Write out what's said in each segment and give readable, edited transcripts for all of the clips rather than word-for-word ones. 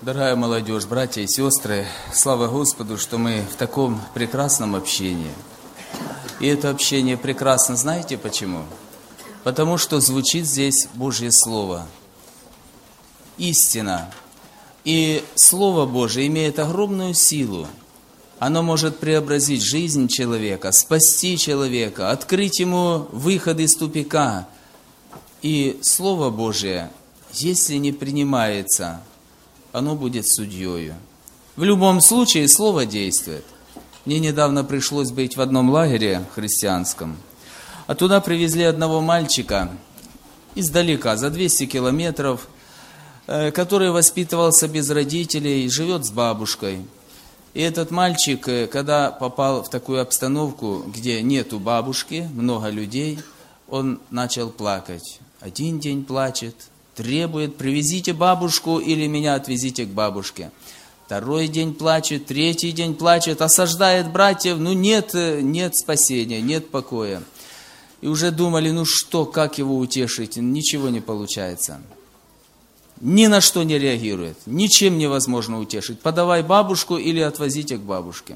Дорогая молодежь, братья и сестры, слава Господу, что мы в таком прекрасном общении. И это общение прекрасно, знаете почему? Потому что звучит здесь Божье Слово. Истина. И Слово Божие имеет огромную силу. Оно может преобразить жизнь человека, спасти человека, открыть ему выход из тупика. И Слово Божие, если не принимается, оно будет судьею. В любом случае, Слово действует. Мне недавно пришлось быть в одном лагере христианском. А туда привезли одного мальчика издалека, за 200 километров, который воспитывался без родителей, живет с бабушкой. И этот мальчик, когда попал в такую обстановку, где нету бабушки, много людей, он начал плакать. Один день плачет, требует: привезите бабушку или меня отвезите к бабушке. Второй день плачет, третий день плачет, осаждает братьев, нет спасения, нет покоя. И уже думали, как его утешить, ничего не получается. Ни на что не реагирует, ничем невозможно утешить. Подавай бабушку или отвозите к бабушке.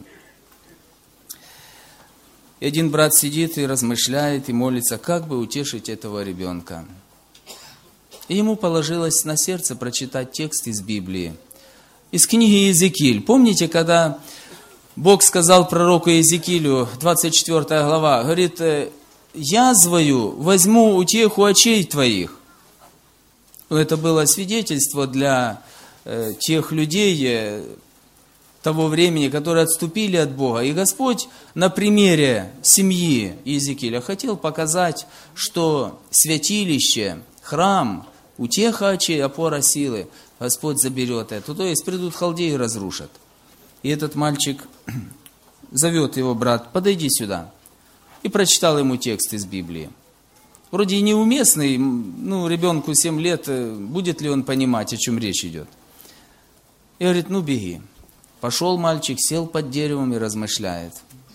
И один брат сидит и размышляет, и молится, как бы утешить этого ребенка. И ему положилось на сердце прочитать текст из Библии. Из книги Иезекииль. Помните, когда Бог сказал пророку Иезекиилю, 24 глава, говорит: «Язвою возьму утеху очей твоих». Это было свидетельство для тех людей того времени, которые отступили от Бога. И Господь на примере семьи Иезекииля хотел показать, что святилище, храм, утеха очей, опора силы, Господь заберет это. То есть придут халдеи и разрушат. И этот мальчик зовет его брат: подойди сюда. И прочитал ему текст из Библии. Вроде и неуместный, ребенку 7 лет, будет ли он понимать, о чем речь идет. И говорит: беги. Пошел мальчик, сел под деревом и размышляет.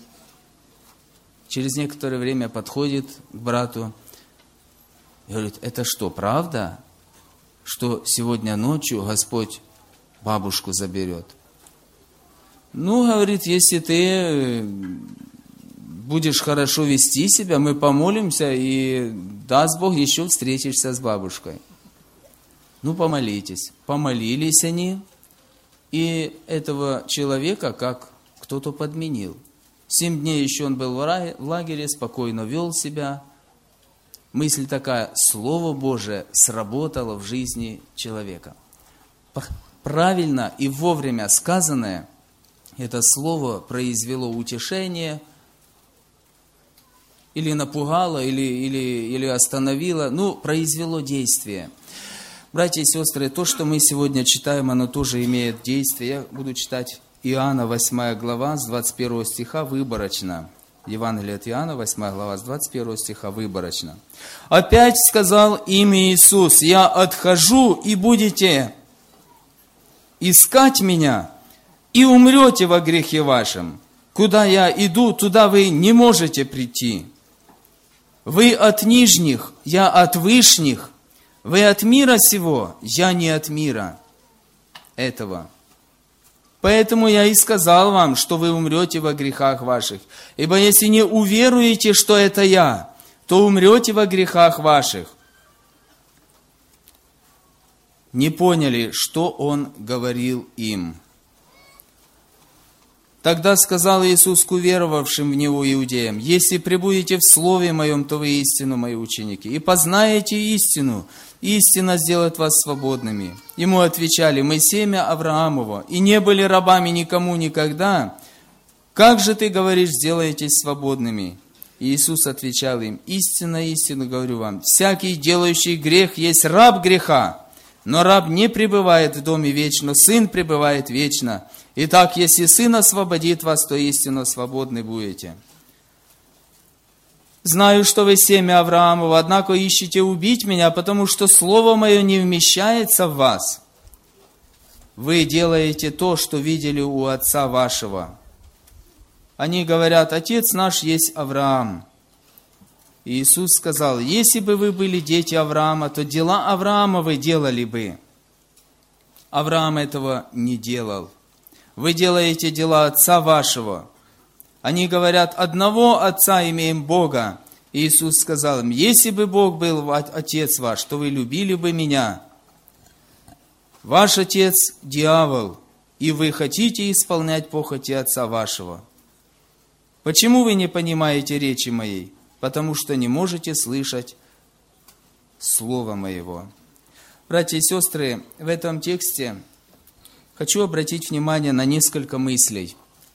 Через некоторое время подходит к брату и говорит: это что, правда, что сегодня ночью Господь бабушку заберет? Говорит, если ты будешь хорошо вести себя, мы помолимся, и даст Бог, еще встретишься с бабушкой. Помолитесь. Помолились они, и этого человека как кто-то подменил. 7 дней еще он был в лагере, спокойно вел себя. Мысль такая: Слово Божие сработало в жизни человека. Правильно и вовремя сказанное, это слово произвело утешение, или напугало, или остановило, произвело действие. Братья и сестры, то, что мы сегодня читаем, оно тоже имеет действие. Я буду читать Иоанна 8 глава с 21 стиха выборочно. Евангелие от Иоанна, 8 глава, с 21 стиха выборочно. «Опять сказал им Иисус: я отхожу, и будете искать меня, и умрете во грехе вашем. Куда я иду, туда вы не можете прийти. Вы от нижних, я от вышних. Вы от мира сего, я не от мира этого. Поэтому я и сказал вам, что вы умрете во грехах ваших. Ибо если не уверуете, что это я, то умрете во грехах ваших». Не поняли, что он говорил им. Тогда сказал Иисус к уверовавшим в Него иудеям: «Если пребудете в Слове Моем, то вы истину Мои ученики, и познаете истину, истина сделает вас свободными». Ему отвечали: «Мы семя Авраамово, и не были рабами никому никогда. Как же ты говоришь: сделаетесь свободными?» И Иисус отвечал им: «Истинно, истинно говорю вам, всякий, делающий грех, есть раб греха. Но раб не пребывает в доме вечно, сын пребывает вечно. Итак, если сын освободит вас, то истинно свободны будете. Знаю, что вы семя Авраамова, однако ищете убить меня, потому что слово мое не вмещается в вас. Вы делаете то, что видели у отца вашего». Они говорят: «Отец наш есть Авраам». И Иисус сказал: «Если бы вы были дети Авраама, то дела Авраама вы делали бы. Авраам этого не делал. Вы делаете дела отца вашего. Они говорят, одного отца имеем Бога. Иисус сказал им, если бы Бог был отец ваш, то вы любили бы меня. Ваш отец – дьявол, и вы хотите исполнять похоти отца вашего. Почему вы не понимаете речи моей? Потому что не можете слышать слова моего. Братья и сестры, в этом тексте хочу обратить внимание на несколько мыслей.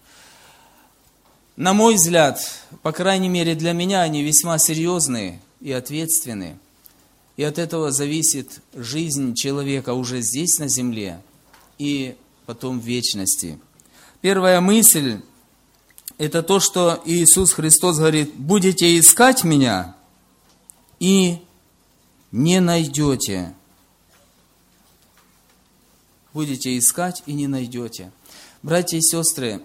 На мой взгляд, по крайней мере для меня, они весьма серьезные и ответственные. И от этого зависит жизнь человека уже здесь, на земле, и потом в вечности. Первая мысль – это то, что Иисус Христос говорит, будете искать Меня и не найдете. Будете искать и не найдете. Братья и сестры,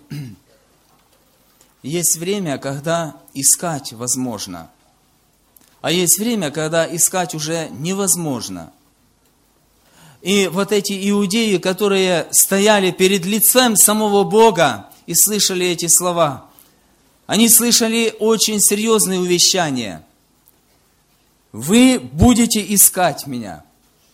есть время, когда искать возможно, а есть время, когда искать уже невозможно. И вот эти иудеи, которые стояли перед лицем самого Бога и слышали эти слова, они слышали очень серьезные увещания. Вы будете искать Меня.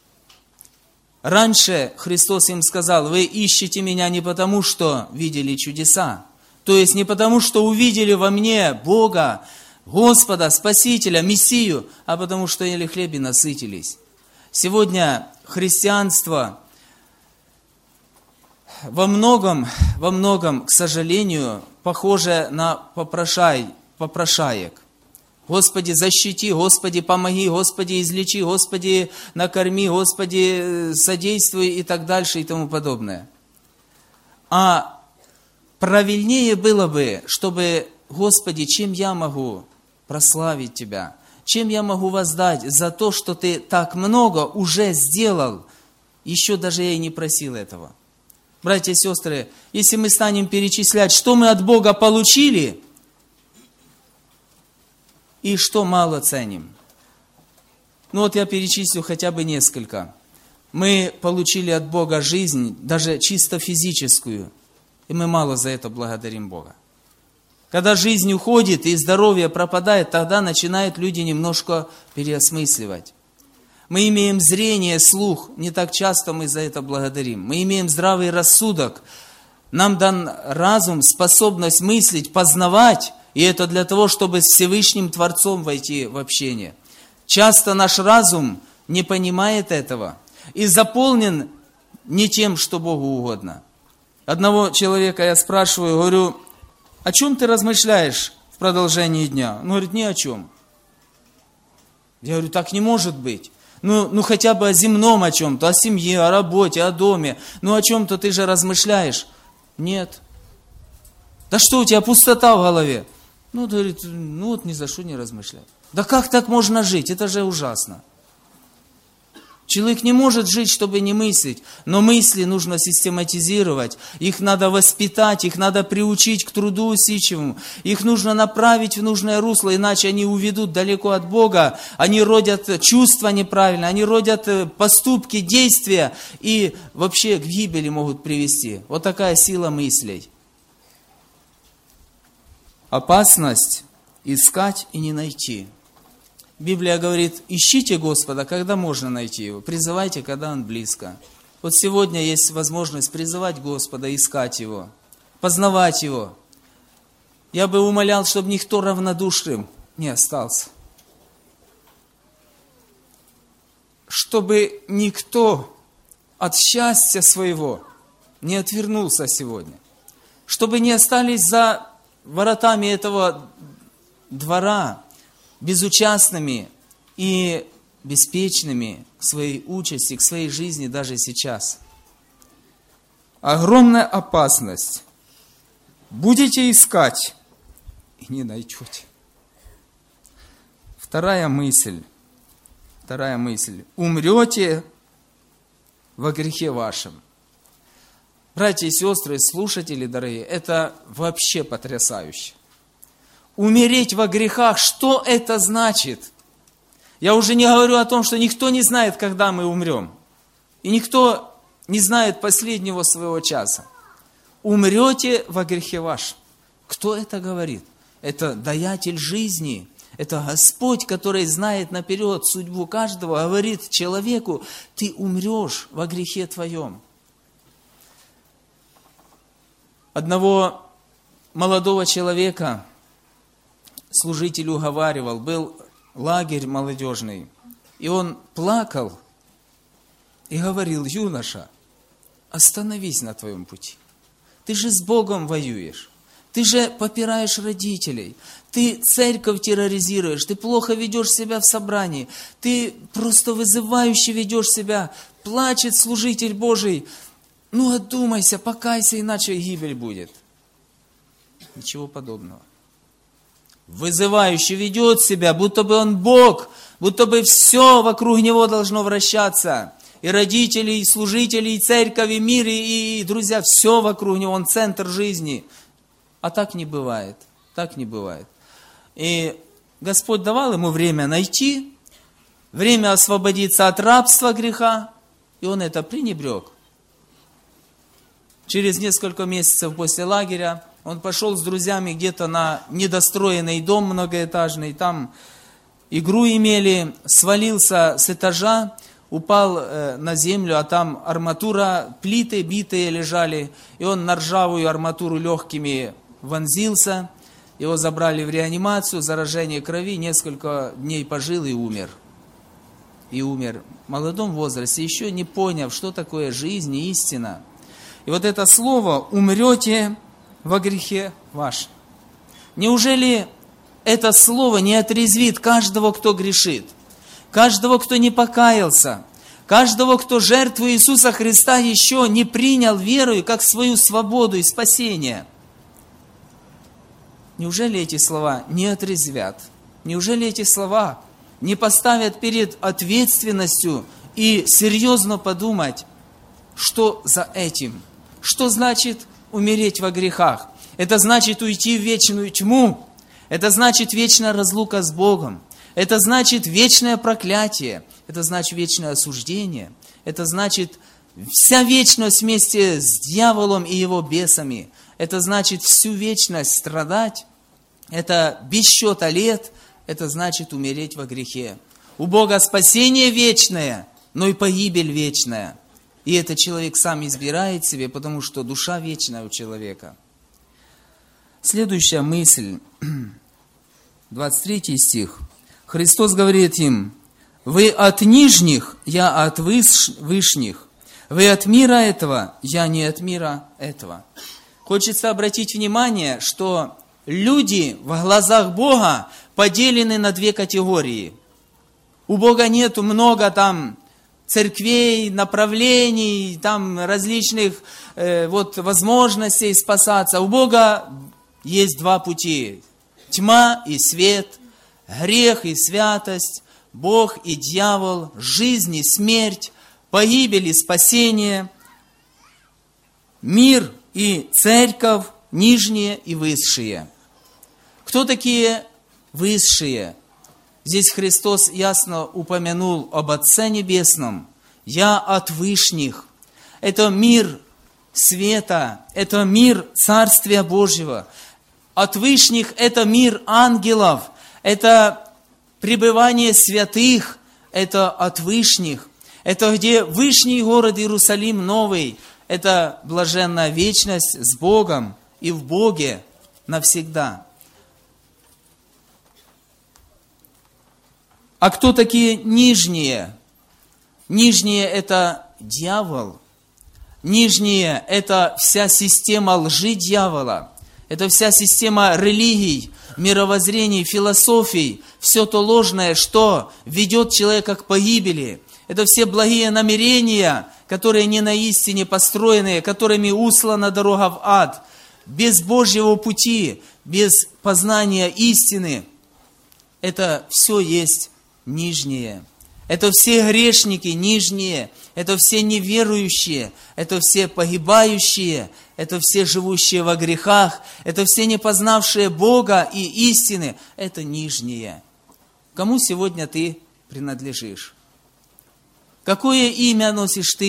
Раньше Христос им сказал, вы ищете Меня не потому, что видели чудеса, то есть не потому, что увидели во мне Бога, Господа, Спасителя, Мессию, а потому что ели хлеб и насытились. Сегодня христианство во многом, к сожалению, похоже на попрошаек. Господи, защити, Господи, помоги, Господи, излечи, Господи, накорми, Господи, содействуй и так дальше и тому подобное. А правильнее было бы, чтобы, Господи, чем я могу прославить Тебя? Чем я могу воздать за то, что Ты так много уже сделал? Еще даже я и не просил этого. Братья и сестры, если мы станем перечислять, что мы от Бога получили, и что мало ценим. Ну вот я перечислю хотя бы несколько. Мы получили от Бога жизнь, даже чисто физическую, и мы мало за это благодарим Бога. Когда жизнь уходит и здоровье пропадает, тогда начинают люди немножко переосмысливать. Мы имеем зрение, слух, не так часто мы за это благодарим. Мы имеем здравый рассудок, нам дан разум, способность мыслить, познавать, и это для того, чтобы с Всевышним Творцом войти в общение. Часто наш разум не понимает этого и заполнен не тем, что Богу угодно. Одного человека я спрашиваю, говорю, о чем ты размышляешь в продолжении дня? Он говорит, ни о чем. Я говорю, так не может быть. Ну хотя бы о земном о чем-то, о семье, о работе, о доме. Ну о чем-то ты же размышляешь. Нет. Да что у тебя, пустота в голове? Ну, говорит, ну вот ни за что не размышляй. Да как так можно жить? Это же ужасно. Человек не может жить, чтобы не мыслить, но мысли нужно систематизировать, их надо воспитать, их надо приучить к труду усидчивому, их нужно направить в нужное русло, иначе они уведут далеко от Бога, они родят чувства неправильные, они родят поступки, действия и вообще к гибели могут привести. Вот такая сила мыслей. Опасность искать и не найти. Библия говорит, ищите Господа, когда можно найти Его, призывайте, когда Он близко. Вот сегодня есть возможность призывать Господа, искать Его, познавать Его. Я бы умолял, чтобы никто равнодушным не остался. Чтобы никто от счастья своего не отвернулся сегодня. Чтобы не остались за воротами этого двора безучастными и беспечными к своей участи, к своей жизни даже сейчас. Огромная опасность. Будете искать и не найдете. Вторая мысль. Умрете во грехе вашем. Братья и сестры, слушатели дорогие, это вообще потрясающе. Умереть во грехах, что это значит? Я уже не говорю о том, что никто не знает, когда мы умрем. И никто не знает последнего своего часа. Умрете во грехе ваш. Кто это говорит? Это даятель жизни. Это Господь, который знает наперед судьбу каждого, говорит человеку: ты умрешь во грехе твоем. Одного молодого человека служитель уговаривал, был лагерь молодежный, и он плакал и говорил: юноша, остановись на твоем пути. Ты же с Богом воюешь. Ты же попираешь родителей, ты церковь терроризируешь, ты плохо ведешь себя в собрании, ты просто вызывающе ведешь себя, плачет служитель Божий. Ну, одумайся, покайся, иначе гибель будет. Ничего подобного. Вызывающе ведет себя, будто бы он Бог, будто бы все вокруг него должно вращаться. И родители, и служители, и церковь, и мир, и друзья, все вокруг него, он центр жизни. А так не бывает, так не бывает. И Господь давал ему время найти, время освободиться от рабства греха, и он это пренебрег. Через несколько месяцев после лагеря он пошел с друзьями где-то на недостроенный дом многоэтажный, там игру имели, свалился с этажа, упал на землю, а там арматура, плиты битые лежали, и он на ржавую арматуру легкими вонзился, его забрали в реанимацию, заражение крови, несколько дней пожил и умер. И умер в молодом возрасте, еще не поняв, что такое жизнь и истина. И вот это слово «умрете во грехе ваш». Неужели это слово не отрезвит каждого, кто грешит? Каждого, кто не покаялся, каждого, кто жертву Иисуса Христа еще не принял верою как свою свободу и спасение. Неужели эти слова не отрезвят? Неужели эти слова не поставят перед ответственностью и серьезно подумать, что за этим? Что значит умереть во грехах? Это значит уйти в вечную тьму. Это значит вечная разлука с Богом. Это значит вечное проклятие. Это значит вечное осуждение. Это значит вся вечность вместе с дьяволом и его бесами. Это значит всю вечность страдать. Это без счета лет. Это значит умереть во грехе. У Бога спасение вечное, но и погибель вечная. И это человек сам избирает себе, потому что душа вечная у человека. Следующая мысль. 23 стих. Христос говорит им: «Вы от нижних, я от вышних. Вы от мира этого, я не от мира этого». Хочется обратить внимание, что люди в глазах Бога поделены на две категории. У Бога нету много там церквей, направлений, там различных возможностей спасаться. У Бога есть два пути. Тьма и свет, грех и святость, Бог и дьявол, жизнь и смерть, погибель и спасение, мир и церковь, нижние и высшие. Кто такие высшие? Здесь Христос ясно упомянул об Отце Небесном. «Я от вышних». Это мир света, это мир Царствия Божьего. От вышних – это мир ангелов, это пребывание святых, это от вышних. Это где вышний город Иерусалим новый, это блаженная вечность с Богом и в Боге навсегда. А кто такие нижние? Нижние – это дьявол. Нижние – это вся система лжи дьявола. Это вся система религий, мировоззрений, философий. Все то ложное, что ведет человека к погибели. Это все благие намерения, которые не на истине построены, которыми услана дорога в ад. Без Божьего пути, без познания истины. Это все есть нижние. Это все грешники нижние, это все неверующие, это все погибающие, это все живущие во грехах, это все не познавшие Бога и истины, это нижние. Кому сегодня ты принадлежишь? Какое имя носишь ты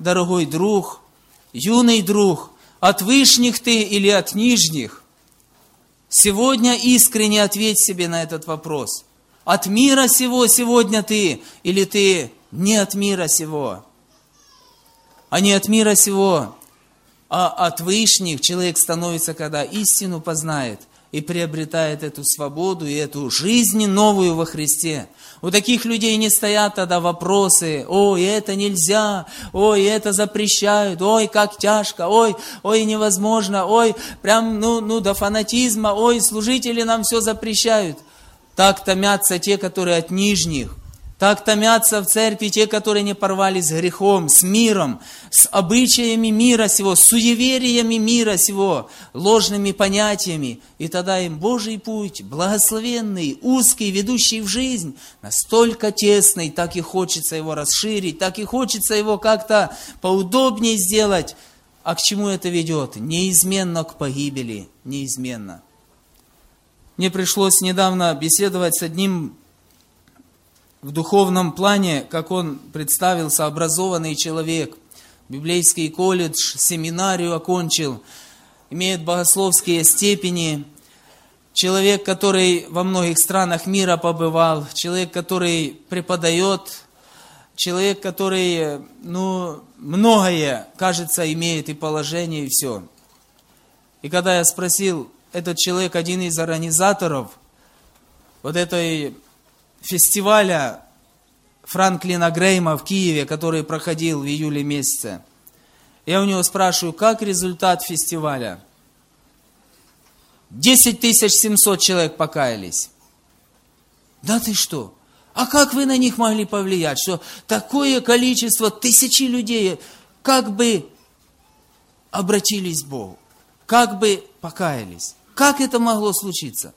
дорогой друг, юный друг, от вышних ты или от нижних? Сегодня искренне ответь себе на этот вопрос. От мира сего сегодня ты или ты не от мира сего? А не от мира сего, а от вышних человек становится, когда истину познает и приобретает эту свободу и эту жизнь новую во Христе. У таких людей не стоят тогда вопросы: ой, это нельзя, ой, это запрещают, ой, как тяжко, ой, невозможно, ой, прям, до фанатизма, ой, служители нам все запрещают. Так томятся те, которые от нижних. Так томятся в церкви те, которые не порвались с грехом, с миром, с обычаями мира сего, с суевериями мира сего, ложными понятиями. И тогда им Божий путь, благословенный, узкий, ведущий в жизнь, настолько тесный, так и хочется его расширить, так и хочется его как-то поудобнее сделать. А к чему это ведет? Неизменно к погибели, неизменно. Мне пришлось недавно беседовать с одним в духовном плане, как он представился, образованный человек, библейский колледж, семинарию окончил, имеет богословские степени, человек, который во многих странах мира побывал, человек, который преподает, человек, который, многое, кажется, имеет и положение, и все. И когда я спросил, этот человек один из организаторов вот этой фестиваля Франклина Грейма в Киеве, который проходил в июле месяце. Я у него спрашиваю, как результат фестиваля? 10 700 человек покаялись. Да ты что? А как вы на них могли повлиять? Что такое количество, тысячи людей, как бы обратились к Богу? Как бы покаялись? Как это могло случиться?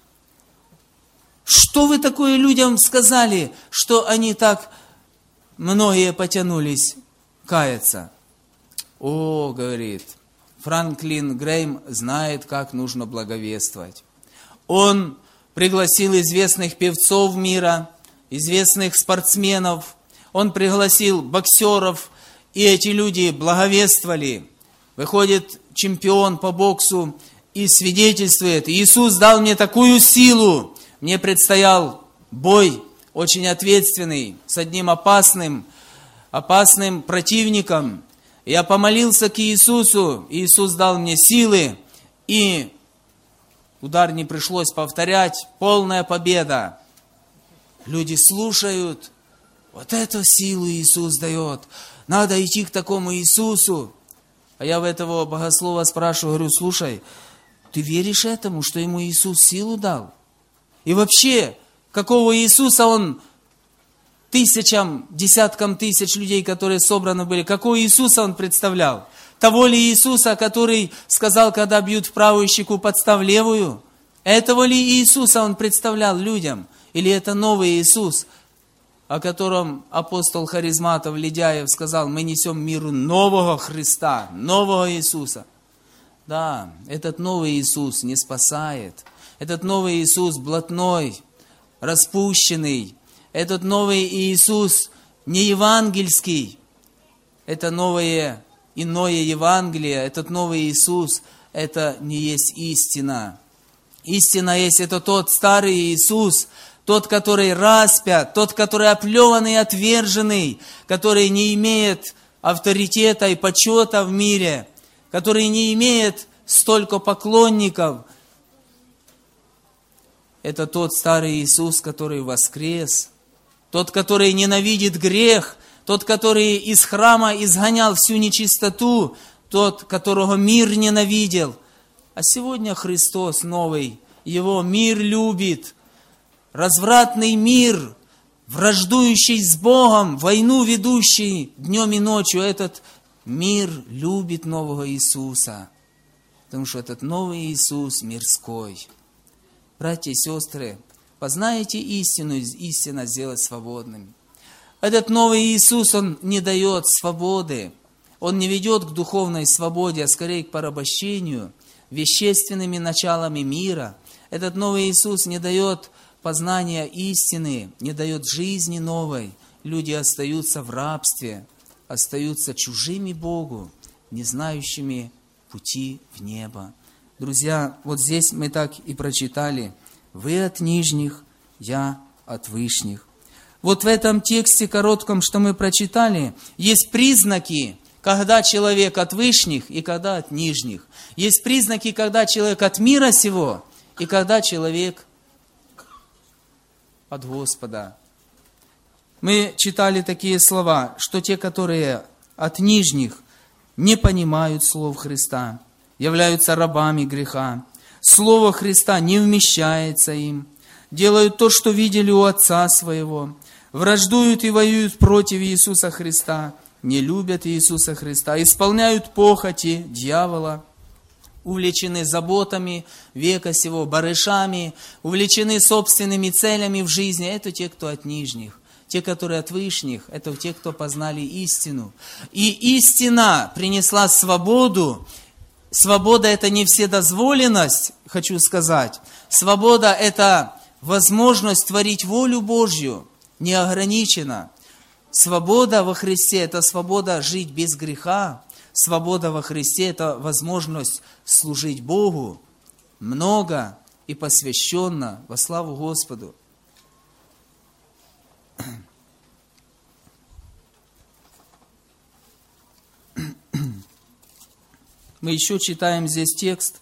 Что вы такое людям сказали, что они так многие потянулись каяться? О, говорит, Франклин Грейм знает, как нужно благовествовать. Он пригласил известных певцов мира, известных спортсменов, он пригласил боксеров, и эти люди благовествовали. Выходит чемпион по боксу и свидетельствует: Иисус дал мне такую силу. Мне предстоял бой, очень ответственный, с одним опасным противником. Я помолился к Иисусу, Иисус дал мне силы, и удар не пришлось повторять, полная победа. Люди слушают, вот эту силу Иисус дает, надо идти к такому Иисусу. А я в этого богослова спрашиваю, говорю, слушай, ты веришь этому, что ему Иисус силу дал? И вообще, какого Иисуса он тысячам, десяткам тысяч людей, которые собраны были, какого Иисуса он представлял? Того ли Иисуса, который сказал, когда бьют в правую щеку, подстав левую? Этого ли Иисуса он представлял людям? Или это новый Иисус, о котором апостол Харизматов Ледяев сказал, мы несем миру нового Христа, нового Иисуса? Да, этот новый Иисус не спасает. Этот новый Иисус блатной, распущенный. Этот новый Иисус не евангельский. Это новое, иное Евангелие. Этот новый Иисус, это не есть истина. Истина есть, это тот старый Иисус, тот, который распят, тот, который оплеванный, отверженный, который не имеет авторитета и почета в мире, который не имеет столько поклонников. Это тот старый Иисус, который воскрес, тот, который ненавидит грех, тот, который из храма изгонял всю нечистоту, тот, которого мир ненавидел. А сегодня Христос новый, Его мир любит. Развратный мир, враждующий с Богом, войну ведущий днем и ночью, этот мир любит нового Иисуса. Потому что этот новый Иисус мирской. Братья и сестры, познаете истину, истина сделает свободным. Этот новый Иисус, Он не дает свободы. Он не ведет к духовной свободе, а скорее к порабощению вещественными началами мира. Этот новый Иисус не дает познания истины, не дает жизни новой. Люди остаются в рабстве. остаются чужими Богу, не знающими пути в небо. Друзья, вот здесь мы так и прочитали: «Вы от нижних, я от вышних». Вот в этом тексте коротком, что мы прочитали, есть признаки, когда человек от вышних и когда от нижних. Есть признаки, когда человек от мира сего и когда человек от Господа. Мы читали такие слова, что те, которые от нижних, не понимают слов Христа, являются рабами греха. Слово Христа не вмещается им, делают то, что видели у Отца Своего, враждуют и воюют против Иисуса Христа, не любят Иисуса Христа, исполняют похоти дьявола, увлечены заботами века сего, барышами, увлечены собственными целями в жизни. Это те, кто от нижних. Те, которые от вышних, это те, кто познали истину. И истина принесла свободу. Свобода – это не вседозволенность, хочу сказать. Свобода – это возможность творить волю Божью, неограниченно. Свобода во Христе – это свобода жить без греха. Свобода во Христе – это возможность служить Богу много и посвященно во славу Господу. Мы еще читаем здесь текст: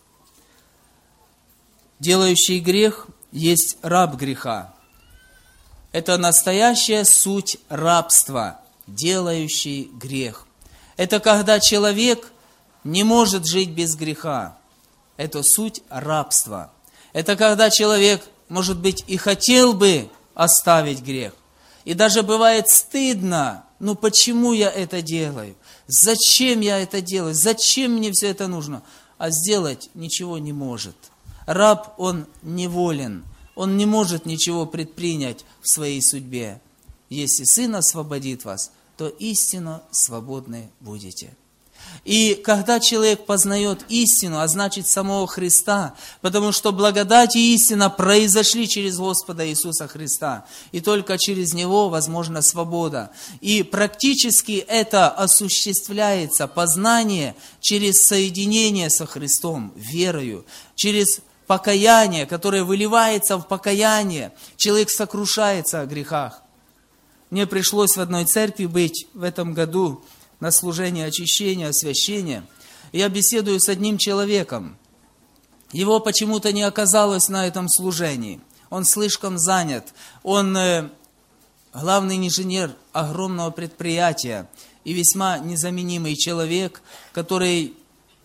«Делающий грех есть раб греха». Это настоящая суть рабства, делающий грех. Это когда человек не может жить без греха. Это суть рабства. Это когда человек, может быть, и хотел бы оставить грех. И даже бывает стыдно: ну почему я это делаю? Зачем я это делаю? Зачем мне все это нужно? А сделать ничего не может. Раб, он неволен. Он не может ничего предпринять в своей судьбе. Если Сын освободит вас, то истинно свободны будете. И когда человек познает истину, а значит самого Христа, потому что благодать и истина произошли через Господа Иисуса Христа, и только через Него возможна свобода. И практически это осуществляется, познание, через соединение со Христом, верою, через покаяние, которое выливается в покаяние. Человек сокрушается о грехах. Мне пришлось в одной церкви быть в этом году на служении очищения, освящения. Я беседую с одним человеком. Его почему-то не оказалось на этом служении. Он слишком занят. Он главный инженер огромного предприятия и весьма незаменимый человек, который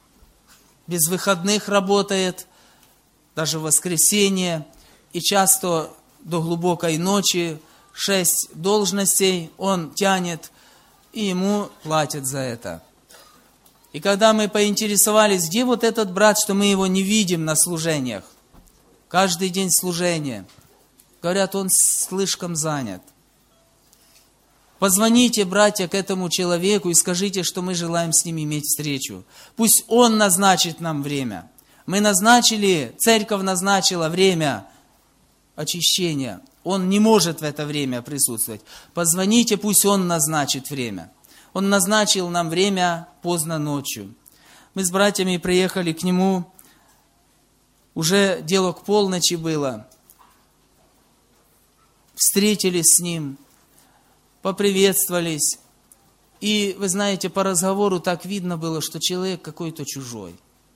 без выходных работает, даже в воскресенье, и часто до глубокой ночи 6 должностей он тянет, и ему платят за это. И когда мы поинтересовались, где вот этот брат, что мы его не видим на служениях, каждый день служения, говорят, он слишком занят. Позвоните, братья, к этому человеку и скажите, что мы желаем с ним иметь встречу. Пусть он назначит нам время. Мы назначили, церковь назначила время очищения. Он не может в это время присутствовать. Позвоните, пусть он назначит время. Он назначил нам время поздно ночью. Мы с братьями приехали к нему. Уже дело к полночи было. Встретились с ним, поприветствовались. И, вы знаете, по разговору так видно было, что человек какой-то чужой.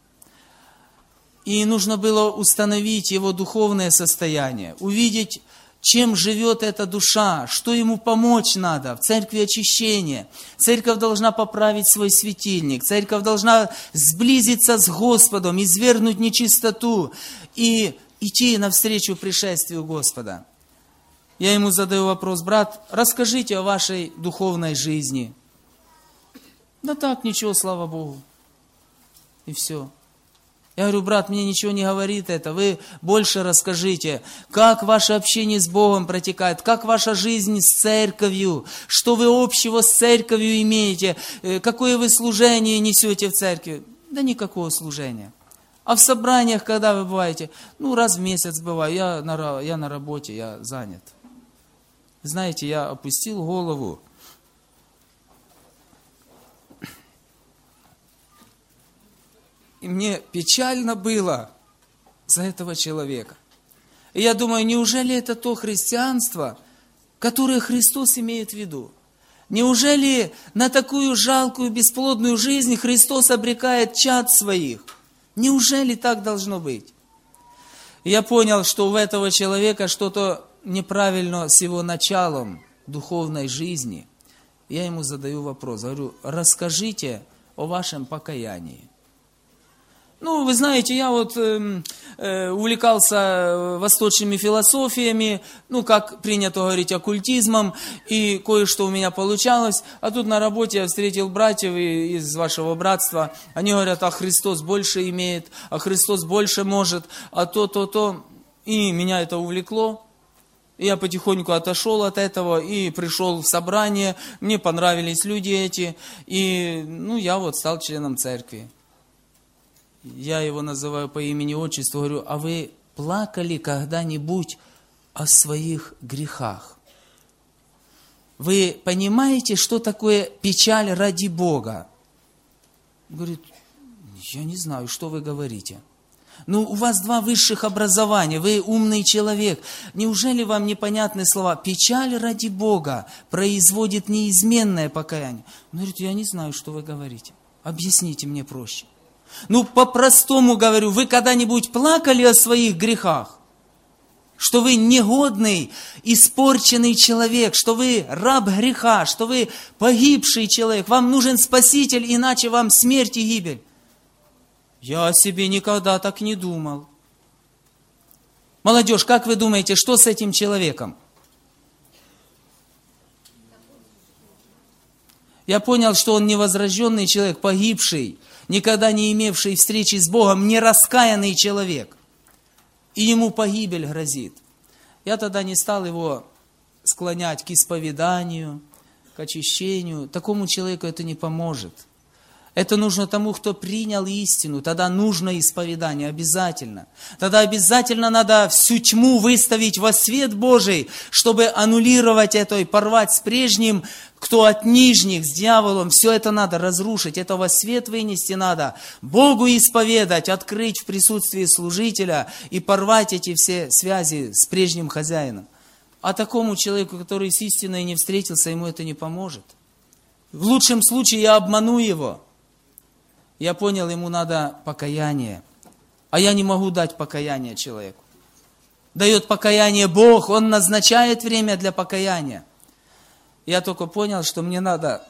И нужно было установить его духовное состояние, увидеть, чем живет эта душа, что ему помочь надо в церкви очищения. Церковь должна поправить свой светильник, церковь должна сблизиться с Господом, извергнуть нечистоту и идти навстречу пришествию Господа. Я ему задаю вопрос: брат, расскажите о вашей духовной жизни. Да так, ничего, слава Богу. И все. Я говорю: брат, мне ничего не говорит это, вы больше расскажите, как ваше общение с Богом протекает, как ваша жизнь с церковью, что вы общего с церковью имеете, какое вы служение несете в церкви. Да никакого служения. А в собраниях, когда вы бываете? Раз в месяц бываю, я на работе, я занят. Знаете, я опустил голову. И мне печально было за этого человека. И я думаю, неужели это то христианство, которое Христос имеет в виду? Неужели на такую жалкую, бесплодную жизнь Христос обрекает чад своих? Неужели так должно быть? И я понял, что у этого человека что-то неправильно с его началом духовной жизни. Я ему задаю вопрос, говорю, расскажите о вашем покаянии. Ну, вы знаете, я вот увлекался восточными философиями, ну, как принято говорить, оккультизмом, и кое-что у меня получалось. А тут на работе я встретил братьев из вашего братства. Они говорят, а Христос больше имеет, а Христос больше может, а то. И меня это увлекло. И я потихоньку отошел от этого и пришел в собрание. Мне понравились люди эти. И, ну, я вот стал членом церкви. Я его называю по имени-отчеству, говорю, а вы плакали когда-нибудь о своих грехах? Вы понимаете, что такое печаль ради Бога? Говорит, я не знаю, что вы говорите. Ну, у вас 2 высших образования, вы умный человек. Неужели вам непонятны слова? Печаль ради Бога производит неизменное покаяние. Он говорит, я не знаю, что вы говорите. Объясните мне проще. Ну, по-простому говорю, вы когда-нибудь плакали о своих грехах? Что вы негодный, испорченный человек, что вы раб греха, что вы погибший человек, вам нужен Спаситель, иначе вам смерть и гибель. Я о себе никогда так не думал. Молодежь, как вы думаете, что с этим человеком? Я понял, что он невозрожденный человек, погибший, никогда не имевший встречи с Богом, нераскаянный человек. И ему погибель грозит. Я тогда не стал его склонять к исповеданию, к очищению. Такому человеку это не поможет. Это нужно тому, кто принял истину. Тогда нужно исповедание, обязательно. Тогда обязательно надо всю тьму выставить во свет Божий, чтобы аннулировать это и порвать с прежним, кто от нижних, с дьяволом. Все это надо разрушить, это во свет вынести надо. Богу исповедать, открыть в присутствии служителя и порвать эти все связи с прежним хозяином. А такому человеку, который с истиной не встретился, ему это не поможет. В лучшем случае я обману его. Я понял, ему надо покаяние. А я не могу дать покаяние человеку. Дает покаяние Бог, Он назначает время для покаяния. Я только понял, что мне надо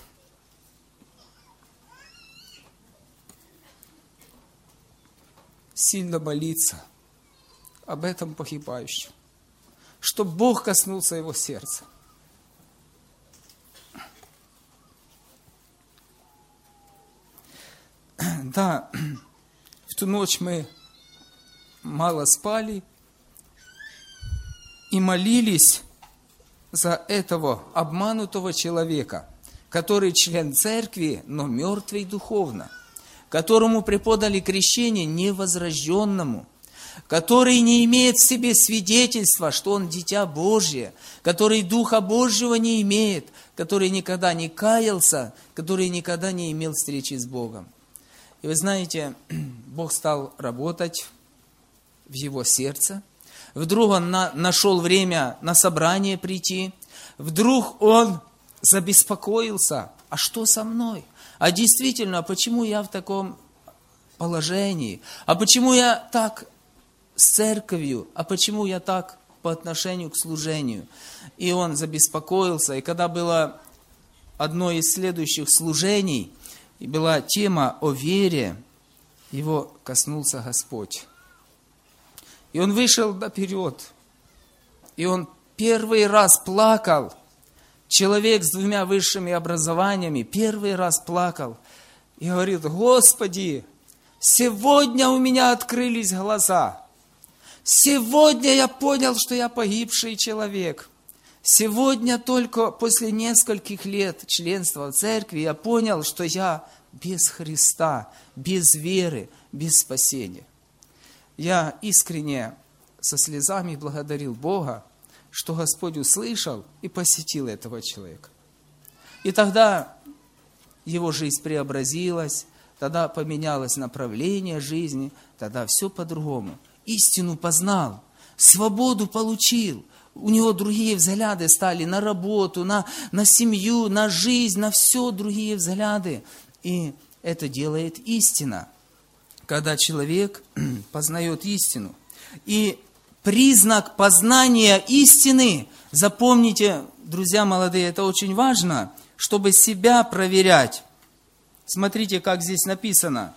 сильно молиться об этом погибающем, чтобы Бог коснулся его сердца. Да, в ту ночь мы мало спали и молились за этого обманутого человека, который член церкви, но мертвый духовно, которому преподали крещение невозрожденному, который не имеет в себе свидетельства, что он дитя Божье, который Духа Божьего не имеет, который никогда не каялся, который никогда не имел встречи с Богом. И вы знаете, Бог стал работать в его сердце. Вдруг он нашел время на собрание прийти. Вдруг он забеспокоился. А что со мной? А действительно, почему я в таком положении? А почему я так с церковью? А почему я так по отношению к служению? И он забеспокоился. И когда было одно из следующих служений, и была тема о вере, его коснулся Господь. И он вышел наперед. И он первый раз плакал. Человек с 2 высшими образованиями первый раз плакал. И говорит, Господи, сегодня у меня открылись глаза. Сегодня я понял, что я погибший человек. Сегодня только после нескольких лет членства в церкви я понял, что я без Христа, без веры, без спасения. Я искренне со слезами благодарил Бога, что Господь услышал и посетил этого человека. И тогда его жизнь преобразилась, тогда поменялось направление жизни, тогда все по-другому. Истину познал, свободу получил. У него другие взгляды стали на работу, на семью, на жизнь, на все другие взгляды. И это делает истина, когда человек познает истину. И признак познания истины, запомните, друзья молодые, это очень важно, чтобы себя проверять. Смотрите, как здесь написано.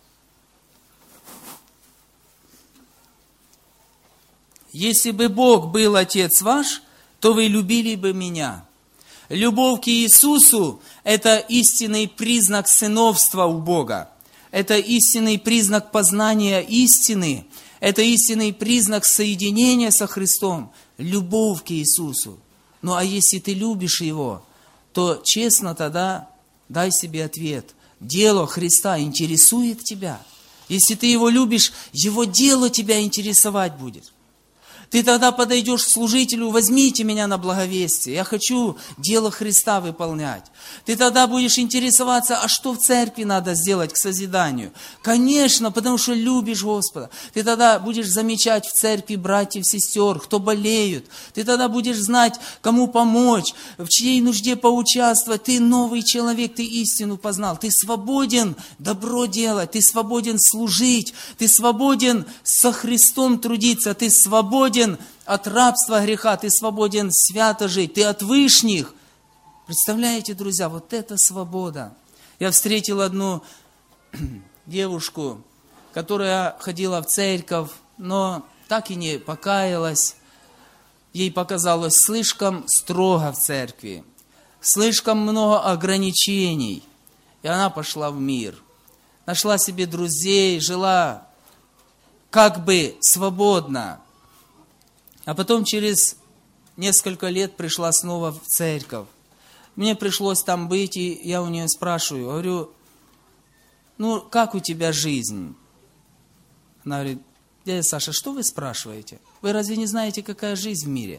Если бы Бог был Отец ваш, то вы любили бы меня. Любовь к Иисусу – это истинный признак сыновства у Бога. Это истинный признак познания истины. Это истинный признак соединения со Христом. Любовь к Иисусу. Ну а если ты любишь Его, то честно тогда дай себе ответ. Дело Христа интересует тебя. Если ты Его любишь, Его дело тебя интересовать будет. Ты тогда подойдешь к служителю: возьмите меня на благовестие, я хочу дело Христа выполнять. Ты тогда будешь интересоваться, а что в церкви надо сделать к созиданию? Конечно, потому что любишь Господа. Ты тогда будешь замечать в церкви братьев, сестер, кто болеют. Ты тогда будешь знать, кому помочь, в чьей нужде поучаствовать. Ты новый человек, ты истину познал. Ты свободен добро делать, ты свободен служить, ты свободен со Христом трудиться, ты свободен от рабства греха, ты свободен свято жить, ты от вышних. Представляете, друзья, вот это свобода. Я встретил одну девушку, которая ходила в церковь, но так и не покаялась. Ей показалось слишком строго в церкви, слишком много ограничений. И она пошла в мир, нашла себе друзей, жила как бы свободно. А потом через несколько лет пришла снова в церковь. Мне пришлось там быть, и я у нее спрашиваю, говорю, ну как у тебя жизнь? Она говорит: дядя Саша, что вы спрашиваете? Вы разве не знаете, какая жизнь в мире?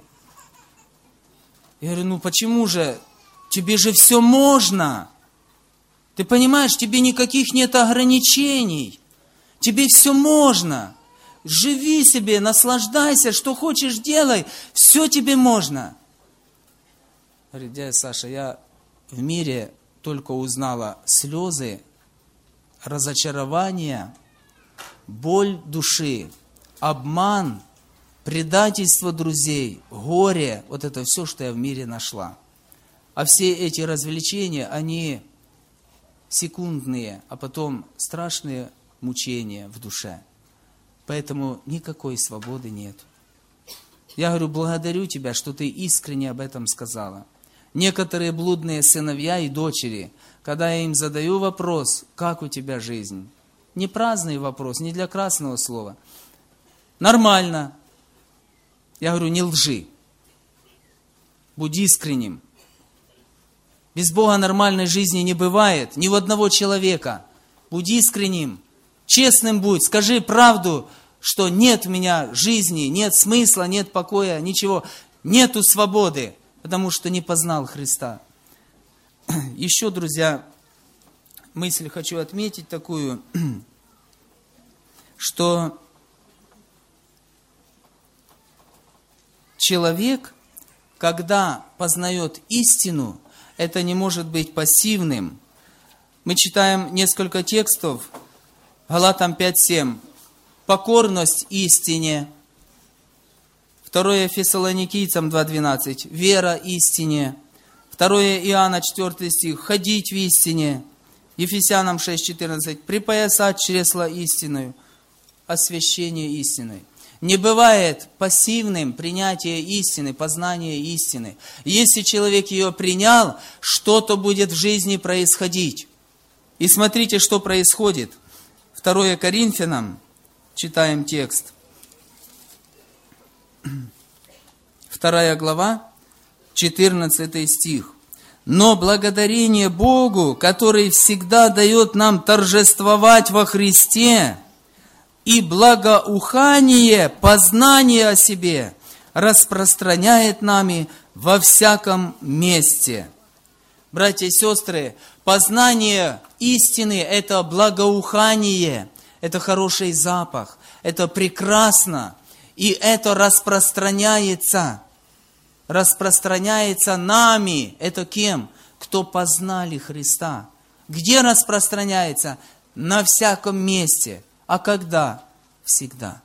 Я говорю, ну почему же? Тебе же все можно. Ты понимаешь, тебе никаких нет ограничений. Тебе все можно. Живи себе, наслаждайся, что хочешь делай, все тебе можно. Говорит: дядя Саша, я в мире только узнала слезы, разочарование, боль души, обман, предательство друзей, горе. Вот это все, что я в мире нашла. А все эти развлечения, они секундные, а потом страшные мучения в душе. Поэтому никакой свободы нет. Я говорю, благодарю тебя, что ты искренне об этом сказала. Некоторые блудные сыновья и дочери, когда я им задаю вопрос, как у тебя жизнь? Не праздный вопрос, не для красного слова. Нормально. Я говорю, не лжи. Будь искренним. Без Бога нормальной жизни не бывает, ни у одного человека. Будь искренним. Честным будь, скажи правду, что нет у меня жизни, нет смысла, нет покоя, ничего, нету свободы, потому что не познал Христа. Еще, друзья, мысль хочу отметить такую, что человек, когда познает истину, это не может быть пассивным. Мы читаем несколько текстов, Галатам 5:7. Покорность истине. 2 Фессалоникийцам 2:12. Вера истине. 2 Иоанна 4 стих. Ходить в истине. Ефесянам 6:14. Припоясать чресла истиною. Освящение истиной. Не бывает пассивным принятие истины, познание истины. Если человек ее принял, что-то будет в жизни происходить. И смотрите, что происходит. 2 Коринфянам, читаем текст. 2 глава, 14 стих. «Но благодарение Богу, который всегда дает нам торжествовать во Христе, и благоухание, познание о себе распространяет нами во всяком месте». Братья и сестры, познание истины – это благоухание, это хороший запах, это прекрасно, и это распространяется нами. Это кем? Кто познали Христа. Где распространяется? На всяком месте. А когда? Всегда.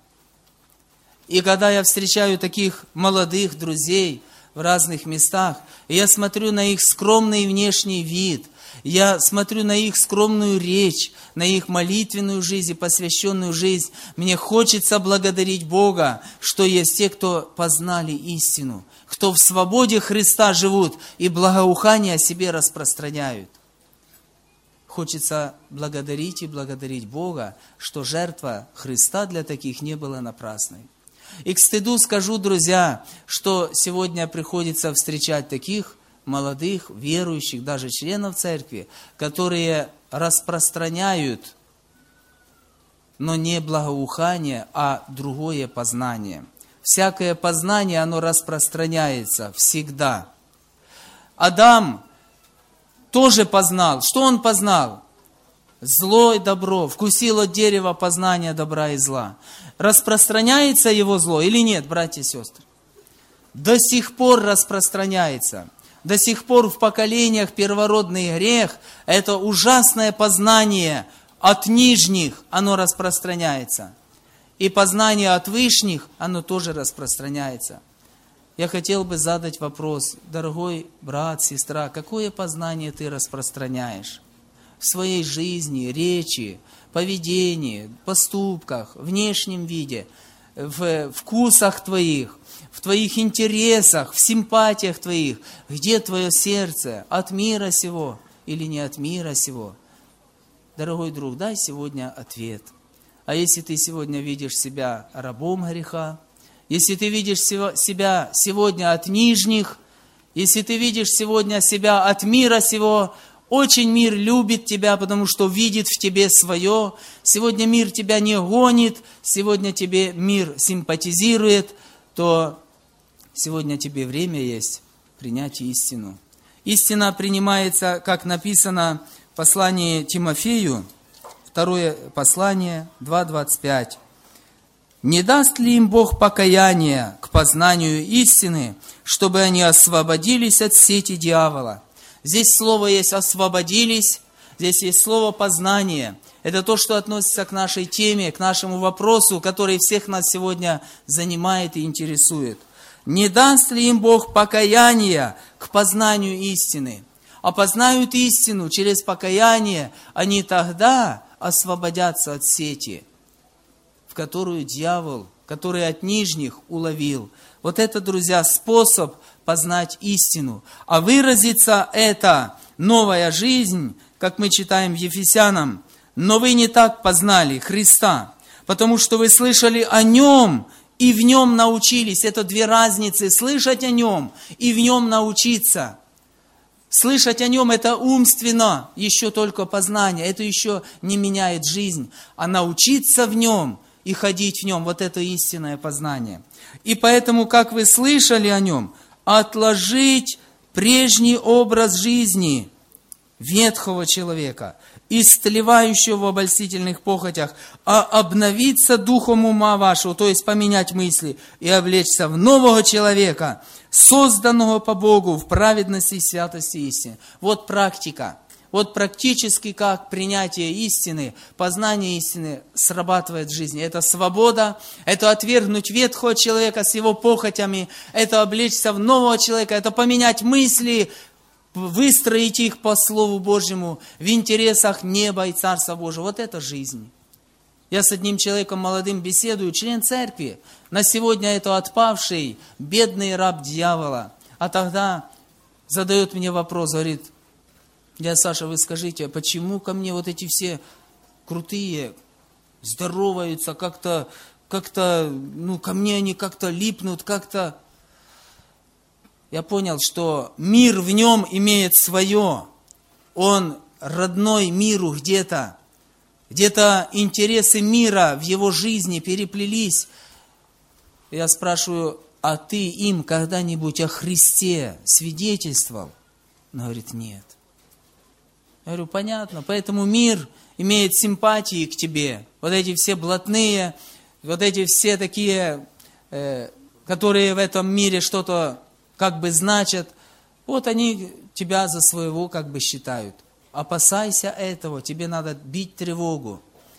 И когда я встречаю таких молодых друзей в разных местах, и я смотрю на их скромный внешний вид, я смотрю на их скромную речь, на их молитвенную жизнь и посвященную жизнь, мне хочется благодарить Бога, что есть те, кто познали истину, кто в свободе Христа живут и благоухание о себе распространяют. Хочется благодарить и благодарить Бога, что жертва Христа для таких не была напрасной. И к стыду скажу, друзья, что сегодня приходится встречать таких молодых, верующих, даже членов церкви, которые распространяют, но не благоухание, а другое познание. Всякое познание, оно распространяется всегда. Адам тоже познал. Что он познал? Зло и добро. Вкусил от дерева познания добра и зла. Распространяется его зло или нет, братья и сестры? До сих пор распространяется. До сих пор в поколениях первородный грех, это ужасное познание от нижних, оно распространяется. И познание от вышних, оно тоже распространяется. Я хотел бы задать вопрос, дорогой брат, сестра, какое познание ты распространяешь в своей жизни, речи, поведении, поступках, внешнем виде, в вкусах твоих, в твоих интересах, в симпатиях твоих? Где твое сердце? От мира сего или не от мира сего? Дорогой друг, дай сегодня ответ. А если ты сегодня видишь себя рабом греха, если ты видишь себя сегодня от нижних, если ты видишь сегодня себя от мира сего, очень мир любит тебя, потому что видит в тебе свое. Сегодня мир тебя не гонит, сегодня тебе мир симпатизирует, то сегодня тебе время есть принять истину. Истина принимается, как написано в послании Тимофею, 2 послание, 2:25. «Не даст ли им Бог покаяния к познанию истины, чтобы они освободились от сети дьявола?» Здесь слово есть «освободились», здесь есть слово «познание». Это то, что относится к нашей теме, к нашему вопросу, который всех нас сегодня занимает и интересует. «Не даст ли им Бог покаяния к познанию истины?» А познают истину через покаяние, они тогда освободятся от сети, в которую дьявол, который от нижних уловил. Вот это, друзья, способ познать истину. А выразится это новая жизнь, как мы читаем в Ефесянам. «Но вы не так познали Христа, потому что вы слышали о Нем и в Нем научились». Это две разницы. Слышать о Нем и в Нем научиться. Слышать о Нем – это умственно, еще только познание. Это еще не меняет жизнь. А научиться в Нем и ходить в Нем – вот это истинное познание. И поэтому, как вы слышали о Нем, отложить прежний образ жизни ветхого человека, истлевающего в обольстительных похотях, а обновиться духом ума вашего, то есть поменять мысли и облечься в нового человека, созданного по Богу в праведности, святости и истине. Вот практика. Вот практически как принятие истины, познание истины срабатывает в жизни. Это свобода, это отвергнуть ветхого человека с его похотями, это облечься в нового человека, это поменять мысли, выстроить их по Слову Божьему в интересах неба и Царства Божьего. Вот это жизнь. Я с одним человеком молодым беседую, член церкви. На сегодня это отпавший, бедный раб дьявола. А тогда задает мне вопрос, говорит: «Дядя Саша, вы скажите, почему ко мне вот эти все крутые здороваются, как-то, ко мне они как-то липнут, как-то...» Я понял, что мир в нем имеет свое. Он родной миру где-то. Где-то интересы мира в его жизни переплелись. Я спрашиваю: а ты им когда-нибудь о Христе свидетельствовал? Он говорит, нет. Я говорю, понятно, поэтому мир имеет симпатии к тебе. Вот эти все блатные, вот эти все такие, которые в этом мире что-то как бы значат, вот они тебя за своего как бы считают. Опасайся этого, тебе надо бить тревогу.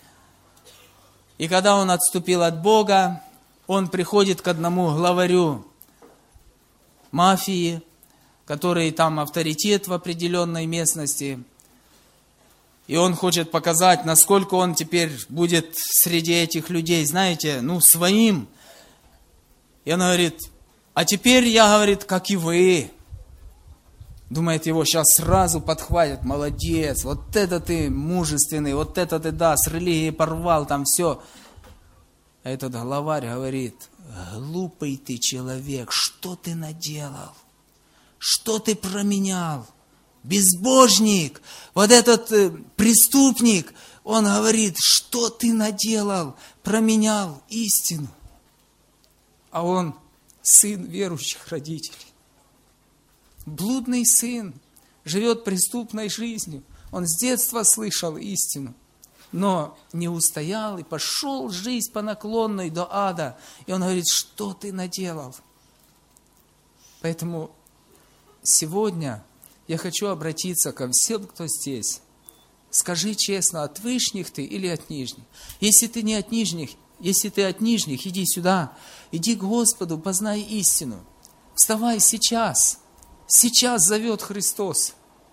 И когда он отступил от Бога, он приходит к одному главарю мафии, который там авторитет в определенной местности. И он хочет показать, насколько он теперь будет среди этих людей, знаете, своим. И он говорит, а теперь я, говорит, как и вы. Думает, его сейчас сразу подхватят, молодец, вот это ты мужественный, вот это ты, да, с религией порвал, там все. А этот главарь говорит, глупый ты человек, что ты наделал? Что ты променял? Безбожник, вот этот преступник, он говорит, что ты наделал? Променял истину. А он сын верующих родителей. Блудный сын живет преступной жизнью. Он с детства слышал истину, но не устоял и пошел жизнь по наклонной до ада. И он говорит, что ты наделал? Поэтому сегодня я хочу обратиться ко всем, кто здесь. Скажи честно, от вышних ты или от нижних? Если ты не от нижних, если ты от нижних, иди сюда, иди к Господу, познай истину. Вставай сейчас. Сейчас зовет Христос.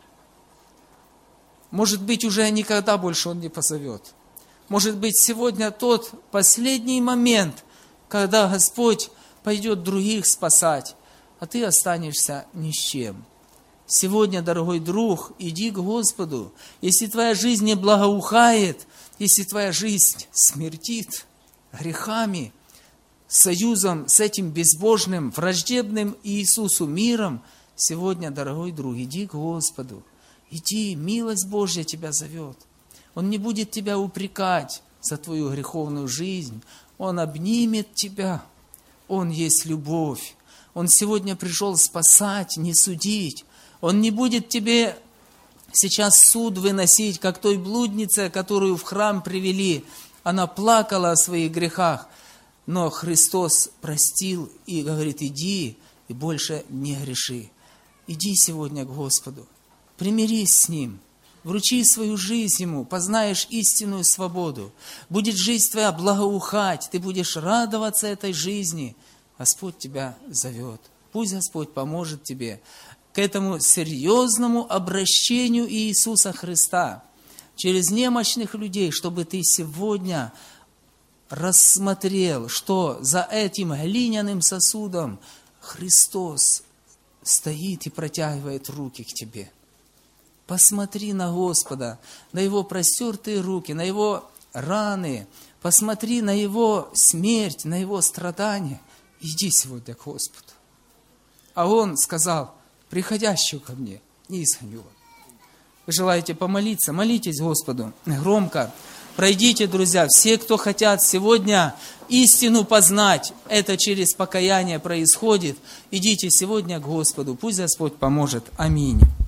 Может быть, уже никогда больше Он не позовет. Может быть, сегодня тот последний момент, когда Господь пойдет других спасать, а ты останешься ни с чем. Сегодня, дорогой друг, иди к Господу. Если твоя жизнь не благоухает, если твоя жизнь смердит грехами, союзом с этим безбожным, враждебным Иисусу миром, сегодня, дорогой друг, иди к Господу. Иди, милость Божья тебя зовет. Он не будет тебя упрекать за твою греховную жизнь. Он обнимет тебя. Он есть любовь. Он сегодня пришел спасать, не судить. Он не будет тебе сейчас суд выносить, как той блуднице, которую в храм привели. Она плакала о своих грехах, но Христос простил и говорит, иди и больше не греши. Иди сегодня к Господу, примирись с Ним, вручи свою жизнь Ему, познаешь истинную свободу. Будет жизнь твоя благоухать, ты будешь радоваться этой жизни. Господь тебя зовет. Пусть Господь поможет тебе к этому серьезному обращению Иисуса Христа через немощных людей, чтобы ты сегодня рассмотрел, что за этим глиняным сосудом Христос стоит и протягивает руки к тебе. Посмотри на Господа, на Его простертые руки, на Его раны, посмотри на Его смерть, на Его страдания. Иди сегодня к Господу. А Он сказал, приходящего ко мне не изгоню. Вы желаете помолиться? Молитесь Господу громко. Пройдите, друзья, все, кто хотят сегодня истину познать, это через покаяние происходит. Идите сегодня к Господу. Пусть Господь поможет. Аминь.